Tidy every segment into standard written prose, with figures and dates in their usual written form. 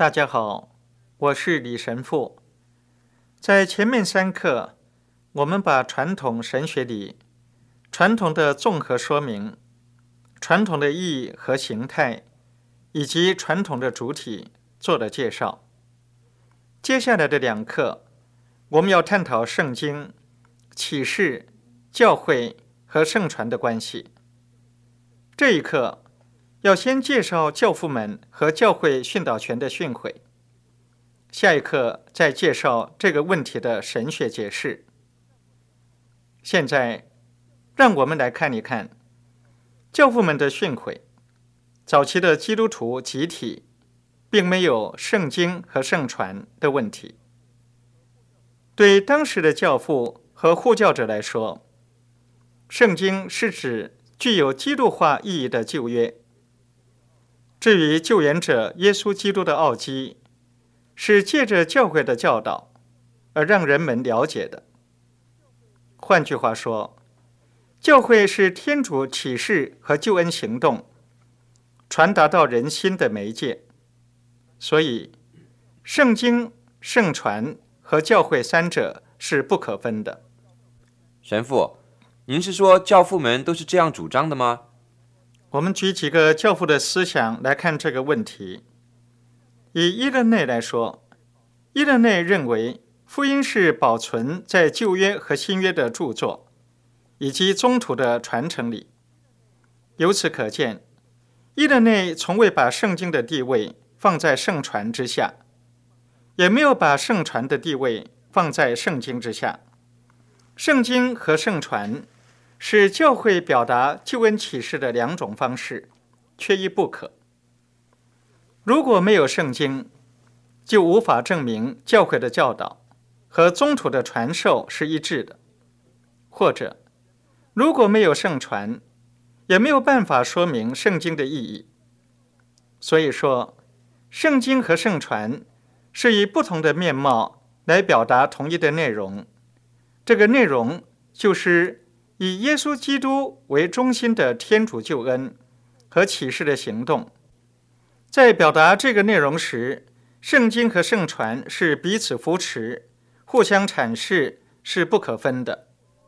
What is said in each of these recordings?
大家好，我是李神父。在前面3课，我们把传统神学里传统的综合说明、传统的意义和形态，以及传统的主体做了介绍。接下来的2课，我们要探讨圣经、启示、教会和圣传的关系。这一课要先介绍教父们和教会训导权的训诲，下一课再介绍这个问题的神学解释。现在让我们来看一看教父们的训诲。早期的基督徒集体并没有圣经和圣传的问题。对当时的教父和护教者来说，圣经是指具有基督化意义的旧约。至于救援者耶稣基督的奥迹，是借着教会的教导而让人们了解的。换句话说，教会是天主启示和救恩行动传达到人心的媒介。所以圣经、圣传和教会3者是不可分的。 神父，您是说教父们都是这样主张的吗？ 我们举几个教父的思想来看这个问题。以伊勒内来说，伊勒内认为福音是保存在旧约和新约的著作，以及宗徒的传承里。由此可见，伊勒内从未把圣经的地位放在圣传之下，也没有把圣传的地位放在圣经之下。圣经和圣传是教会表达救恩启示的2种方式，缺一不可。如果没有圣经，就无法证明教会的教导和宗徒的传授是一致的；或者，如果没有圣传，也没有办法说明圣经的意义。所以说，圣经和圣传是以不同的面貌来表达同一的内容。这个内容就是以耶稣基督为中心的天主救恩和启示的行动。在表达这个内容时，圣经和圣传是彼此扶持、互相阐释，是不可分的。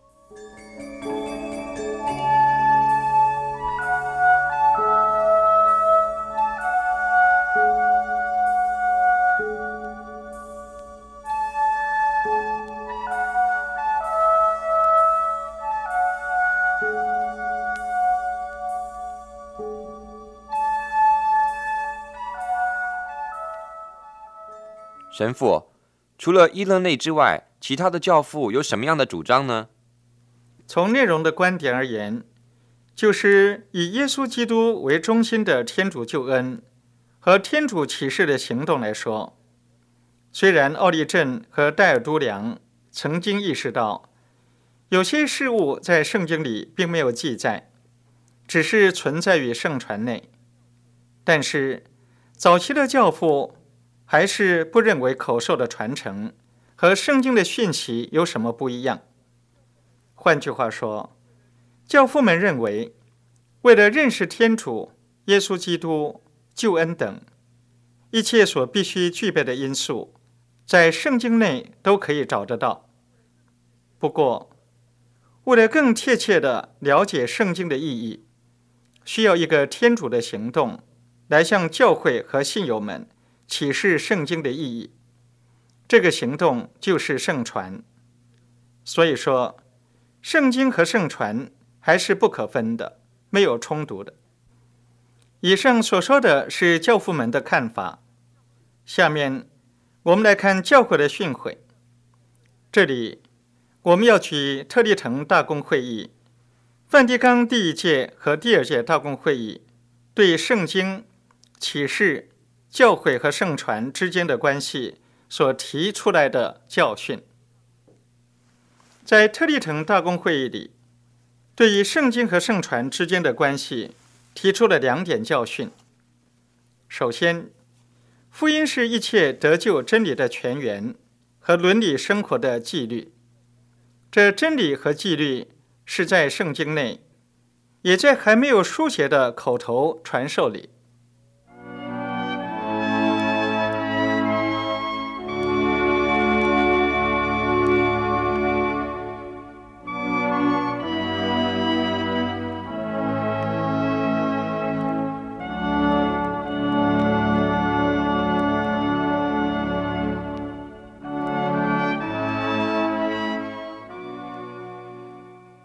神父，除了伊勒内之外，其他的教父有什么样的主张呢？ 从内容的观点而言，就是以耶稣基督为中心的天主救恩和天主启示的行动来说，虽然奥利镇和戴尔都良曾经意识到有些事物在圣经里并没有记载，只是存在于圣传内，但是早期的教父还是不认为口授的传承和圣经的讯息有什么不一样。换句话说，教父们认为，为了认识天主、耶稣基督、救恩等一切所必须具备的因素，在圣经内都可以找得到。不过，为了更贴切地了解圣经的意义，需要一个天主的行动来向教会和信友们启示圣经的意义。这个行动就是圣传。所以说，圣经和圣传还是不可分的，没有冲突的。以上所说的是教父们的看法。下面我们来看教会的训诲。这里我们要举特立腾大公会议、梵蒂冈第1届和第2届大公会议对圣经、启示、教会和圣传之间的关系所提出来的教训。在特立腾大公会议里，对于圣经和圣传之间的关系提出了2点教训。首先，福音是一切得救真理的泉源和伦理生活的纪律。这真理和纪律是在圣经内，也在还没有书写的口头传授里。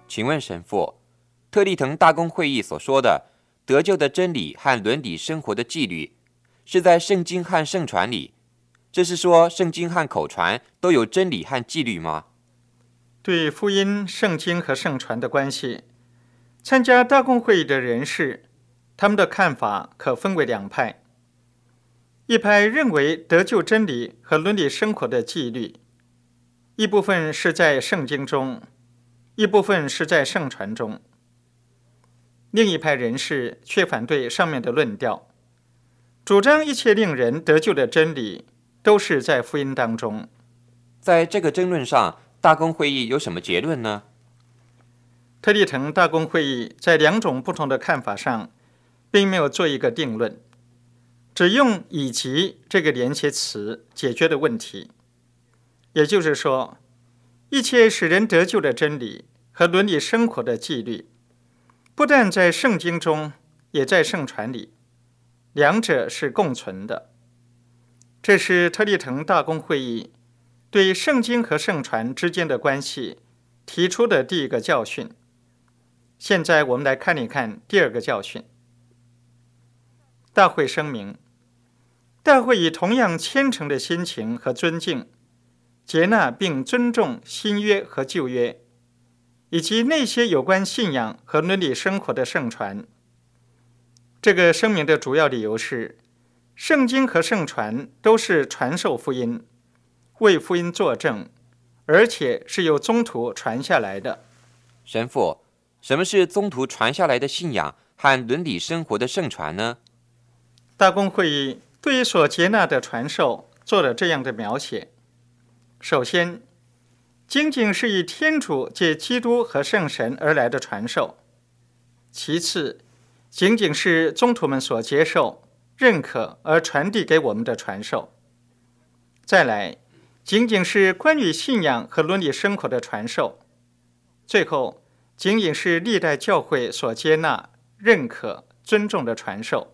请问神父，特利腾大公会议所说的得救的真理和伦理生活的纪律，是在圣经和圣传里，这是说圣经和口传都有真理和纪律吗？ 对福音、圣经和圣传的关系，参加大公会议的人士，他们的看法可分为两派。一派认为得救真理和伦理生活的纪律，一部分是在圣经中，一部分是在圣传中。另一派人士却反对上面的论调，主张一切令人得救的真理都是在福音当中。 在这个争论上，大公会议有什么结论呢？ 特利腾大公会议在两种不同的看法上，并没有做一个定论，只用以及这个连接词解决的问题。也就是说，一切使人得救的真理和伦理生活的纪律，不但在圣经中，也在圣传里，两者是共存的。这是特利腾大公会议对圣经和圣传之间的关系提出的第一个教训。现在我们来看一看第二个教训。大会声明，大会以同样虔诚的心情和尊敬，接纳并尊重新约和旧约，以及那些有关信仰和伦理生活的圣传。这个声明的主要理由是，圣经和圣传都是传授福音，为福音作证，而且是由宗徒传下来的。 神父，什么是宗徒传下来的信仰和伦理生活的圣传呢？ 大公会议对于所接纳的传授做了这样的描写。首先，仅仅是以天主借基督和圣神而来的传授；其次，仅仅是宗徒们所接受、认可而传递给我们的传授；再来，仅仅是关于信仰和伦理生活的传授；最后，仅仅是历代教会所接纳、认可、尊重的传授。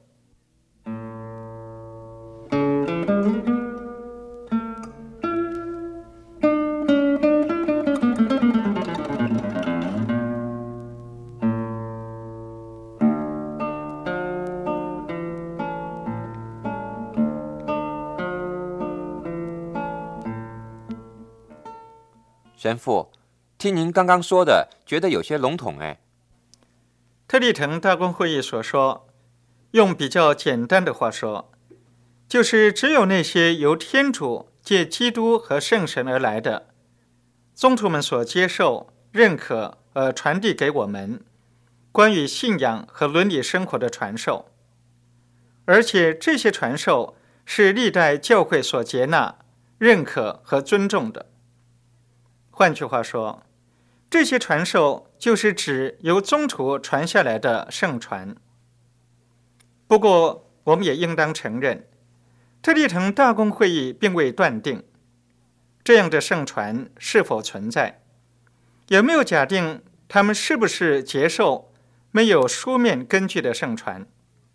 神父，听您刚刚说的，觉得有些笼统哎。 特利腾大公会议所说，用比较简单的话说，就是只有那些由天主借基督和圣神而来的，宗徒们所接受、认可传递给我们关于信仰和伦理生活的传授，而且这些传授是历代教会所接纳、认可和尊重的。换句话说，这些传授就是指由宗徒传下来的圣传。不过，我们也应当承认，特利腾大公会议并未断定这样的圣传是否存在，也没有假定他们是不是接受没有书面根据的圣传。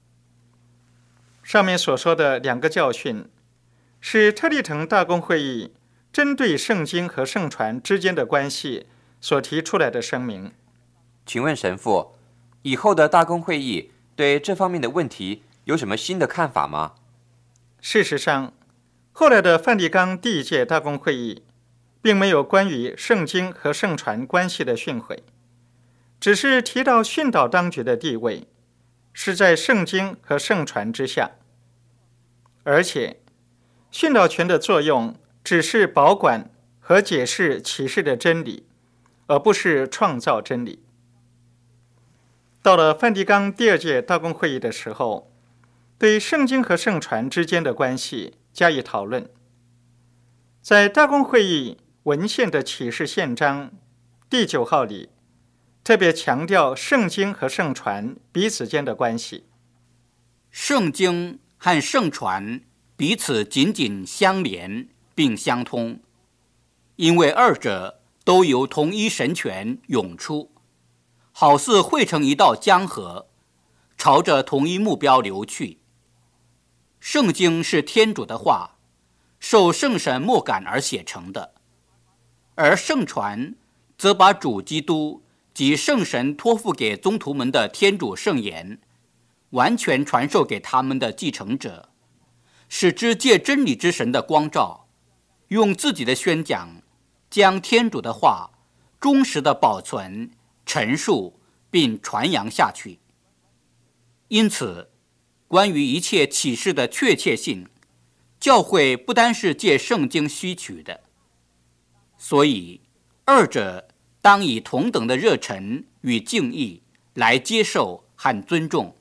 上面所说的两个教训，是特利腾大公会议针对圣经和圣传之间的关系所提出来的声明。 请问神父，以后的大公会议对这方面的问题有什么新的看法吗？ 事实上，后来的梵蒂冈第一届大公会议并没有关于圣经和圣传关系的训诲，只是提到训导当局的地位是在圣经和圣传之下，而且训导权的作用只是保管和解释启示的真理，而不是创造真理。到了梵蒂冈第二届大公会议的时候，对圣经和圣传之间的关系加以讨论。在大公会议文献的启示宪章第9号里，特别强调圣经和圣传彼此间的关系。 圣经和圣传彼此紧紧相连并相通，因为二者都由同一神权涌出，好似汇成一道江河，朝着同一目标流去。圣经是天主的话，受圣神默感而写成的，而圣传则把主基督即圣神托付给宗徒们的天主圣言，完全传授给他们的继承者，使之借真理之神的光照，用自己的宣讲，将天主的话忠实地保存、陈述并传扬下去。因此，关于一切启示的确切性，教会不单是借圣经吸取的，所以二者当以同等的热忱与敬意来接受和尊重。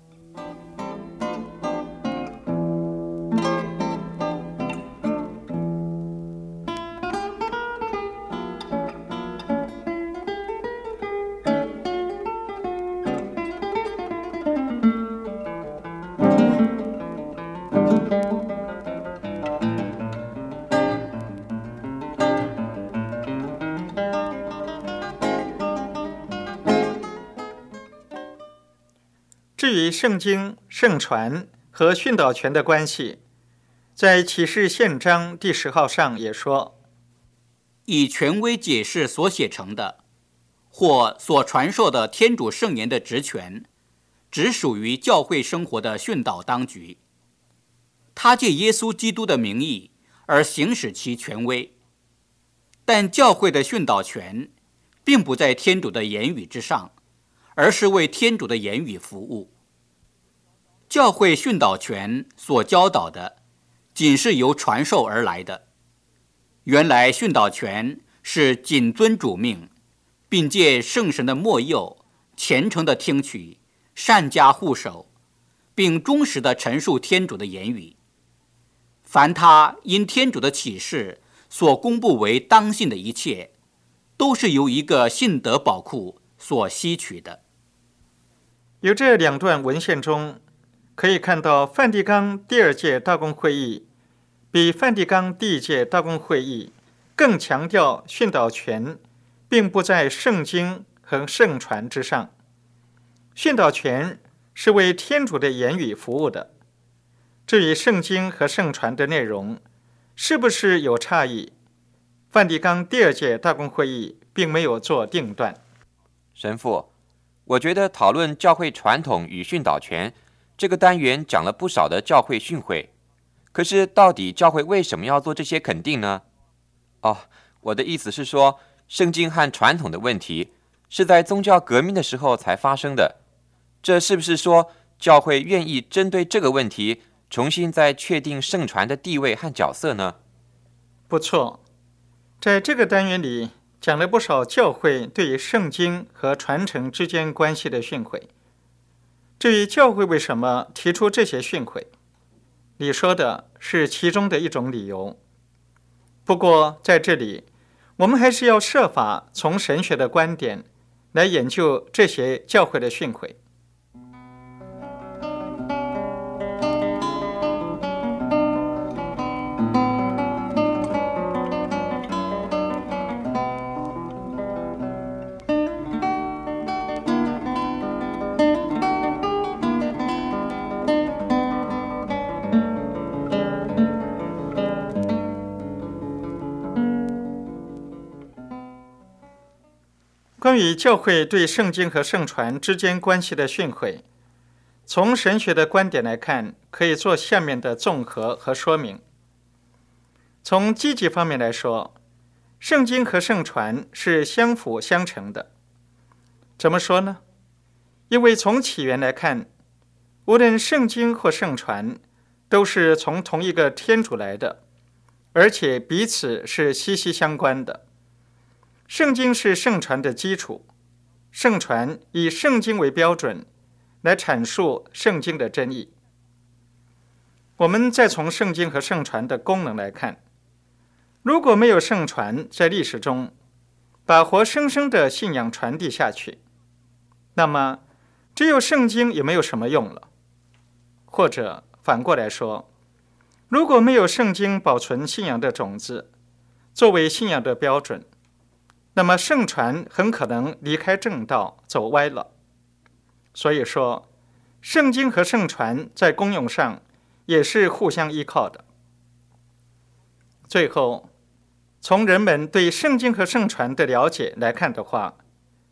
至于圣经、圣传和训导权的关系，在启示宪章第10号上也说， 以权威解释所写成的，或所传授的天主圣言的职权，只属于教会生活的训导当局。他借耶稣基督的名义而行使其权威，但教会的训导权并不在天主的言语之上，而是为天主的言语服务。教会训导权所教导的，仅是由传授而来的。原来训导权是谨遵主命，并借圣神的默佑，虔诚的听取，善加护守，并忠实地陈述天主的言语。凡他因天主的启示所公布为当信的一切，都是由一个信德宝库所吸取的。 由这2段文献中可以看到，梵蒂冈第2届大公会议比梵蒂冈第1届大公会议更强调训导权并不在圣经和圣传之上，训导权是为天主的言语服务的。至于圣经和圣传的内容是不是有差异，梵蒂冈第2届大公会议并没有做定断。 神父，我觉得讨论教会传统与训导权这个单元讲了不少的教会训诲，可是到底教会为什么要做这些肯定呢？我的意思是说，圣经和传统的问题是在宗教革命的时候才发生的，这是不是说教会愿意针对这个问题重新再确定圣传的地位和角色呢？ 不错，在这个单元里讲了不少教会对于圣经和传承之间关系的训诲。至于教会为什么提出这些训诲，你说的是其中的一种理由。不过在这里，我们还是要设法从神学的观点来研究这些教会的训诲。关于教会对圣经和圣传之间关系的训诲，从神学的观点来看，可以做下面的综合和说明。从积极方面来说，圣经和圣传是相辅相成的。怎么说呢？因为从起源来看，无论圣经或圣传都是从同一个天主来的，而且彼此是息息相关的。圣经是圣传的基础，圣传以圣经为标准来阐述圣经的真意。我们再从圣经和圣传的功能来看，如果没有圣传在历史中把活生生的信仰传递下去，那么只有圣经也没有什么用了。或者反过来说，如果没有圣经保存信仰的种子作为信仰的标准，那么圣传很可能离开正道，走歪了。所以说，圣经和圣传在功用上也是互相依靠的。最后，从人们对圣经和圣传的了解来看的话，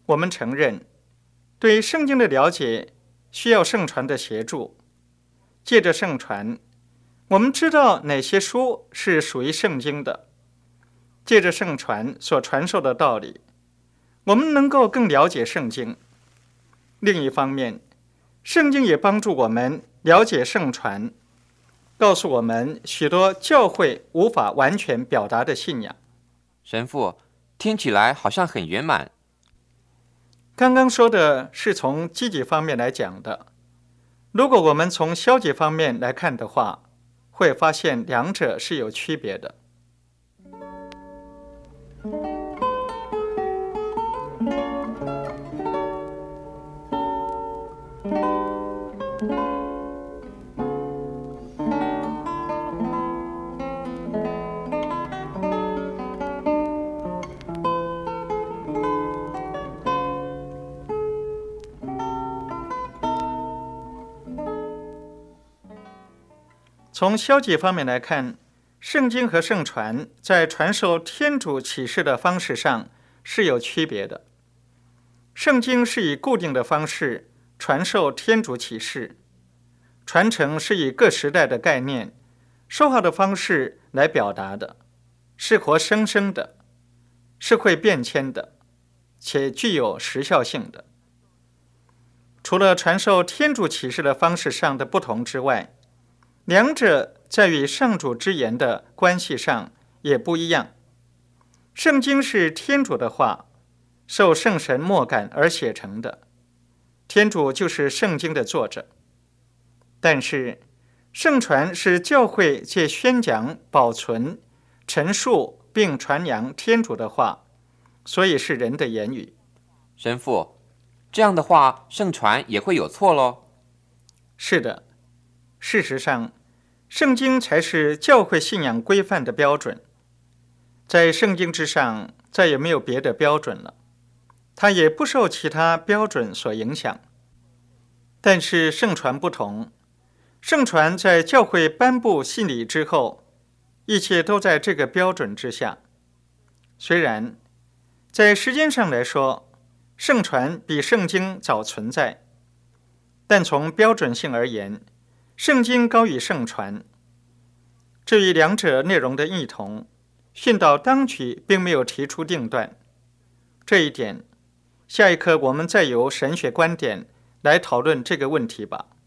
我们承认对圣经的了解需要圣传的协助。借着圣传，我们知道哪些书是属于圣经的。借着圣传所传授的道理，我们能够更了解圣经。另一方面，圣经也帮助我们了解圣传，告诉我们许多教会无法完全表达的信仰。 神父，听起来好像很圆满。 刚刚说的是从积极方面来讲的，如果我们从消极方面来看的话，会发现两者是有区别的。从消极方面来看，圣经和圣传在传授天主启示的方式上是有区别的。圣经是以固定的方式传授天主启示，传承是以各时代的概念、说话的方式来表达的，是活生生的，是会变迁的，且具有时效性的。除了传授天主启示的方式上的不同之外，两者在与上主之言的关系上也不一样。圣经是天主的话，受圣神默感而写成的，天主就是圣经的作者。但是圣传是教会借宣讲、保存、陈述并传扬天主的话，所以是人的言语。 神父，这样的话，圣传也会有错咯？ 是的，事实上，圣经才是教会信仰规范的标准。在圣经之上，再也没有别的标准了，它也不受其他标准所影响。但是圣传不同，圣传在教会颁布信理之后，一切都在这个标准之下。虽然在时间上来说，圣传比圣经早存在，但从标准性而言，圣经高于圣传。至于两者内容的异同，训导当局并没有提出定断。这一点，下一课我们再由神学观点来讨论这个问题吧。